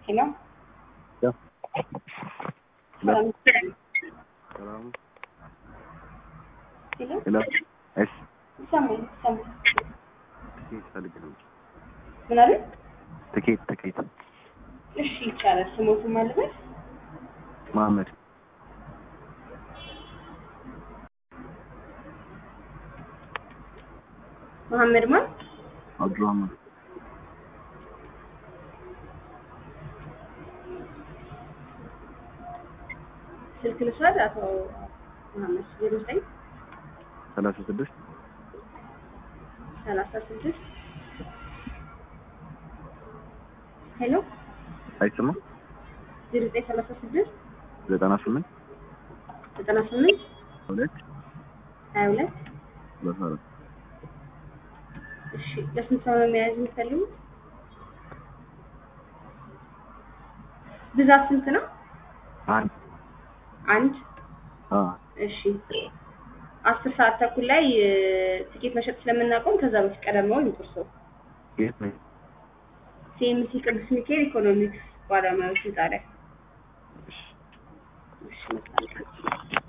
Hello? Yeah. Hello. Hello? Hello. Hello? Yes. Someone. Ticket ፈልግልኝ ምን አለ? ትኬት እሺ ይቻላል። ስሞቱ ማለት መሐመድ መሐመድ ማን? አብዱራህማን ስልክ ልስራት አቶ መሐመድ 09 36 36 ሄሎ አይሰማም 0936 98 98 2 22 34 እሺ ለስንት ሰው ነው መያዝ የምትፈልጉት? ብዛት ስንት ነው? አንድ እሺ 10 ሰዓት ተኩል ላይ ትኬት መሸጥ ስለምናቆም ከዛ በፊት ቀደም ብለው ይቆርሰው የት ነው? ሲኤምሲ ቅዱስ ሚካኤል ኢኮኖሚክስ ባለሙያዎች ህንጻ ላይ እሺ